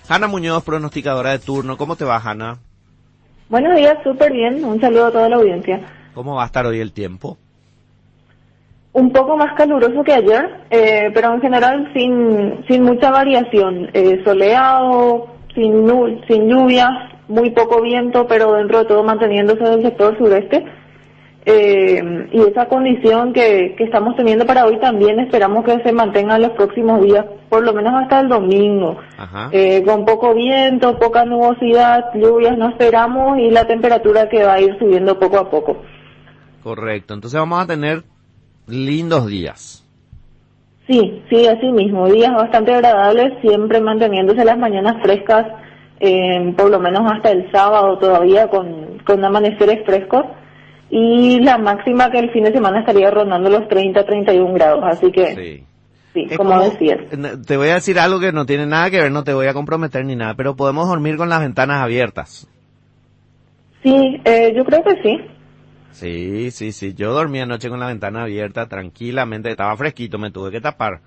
Hanna Muñoz, pronosticadora de turno. ¿Cómo te va, Hanna? Buenos días, súper bien. Un saludo a toda la audiencia. ¿Cómo va a estar hoy el tiempo? Un poco más caluroso que ayer, pero en general sin mucha variación. Soleado, sin lluvias, muy poco viento, pero dentro de todo manteniéndose del sector sureste. Y esa condición que estamos teniendo para hoy también esperamos que se mantenga en los próximos días, por lo menos hasta el domingo. Ajá. Con poco viento, poca nubosidad, lluvias no esperamos y la temperatura que va a ir subiendo poco a poco. Correcto, entonces vamos a tener lindos días. Sí, así mismo, días bastante agradables, siempre manteniéndose las mañanas frescas, por lo menos hasta el sábado todavía con amaneceres frescos. Y la máxima que el fin de semana estaría rondando los 30-31 grados, así que sí, como decías. Te voy a decir algo que no tiene nada que ver, no te voy a comprometer ni nada, pero podemos dormir con las ventanas abiertas. Sí, yo creo que sí. Sí, yo dormí anoche con la ventana abierta tranquilamente, estaba fresquito, me tuve que tapar.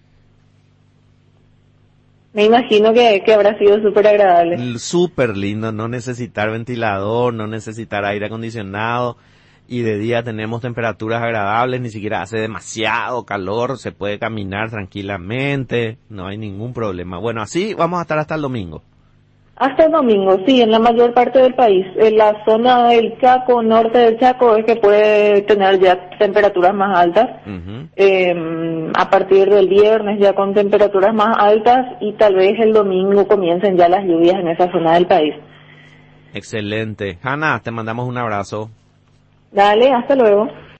Me imagino que habrá sido súper agradable. Súper lindo, no necesitar ventilador, no necesitar aire acondicionado, y de día tenemos temperaturas agradables, ni siquiera hace demasiado calor, se puede caminar tranquilamente, no hay ningún problema. Bueno, así vamos a estar hasta el domingo. Hasta el domingo, sí, en la mayor parte del país. En la zona del Chaco, norte del Chaco, es que puede tener ya temperaturas más altas. Uh-huh. A partir del viernes ya con temperaturas más altas y tal vez el domingo comiencen ya las lluvias en esa zona del país. Excelente. Hanna, te mandamos un abrazo. Dale, hasta luego.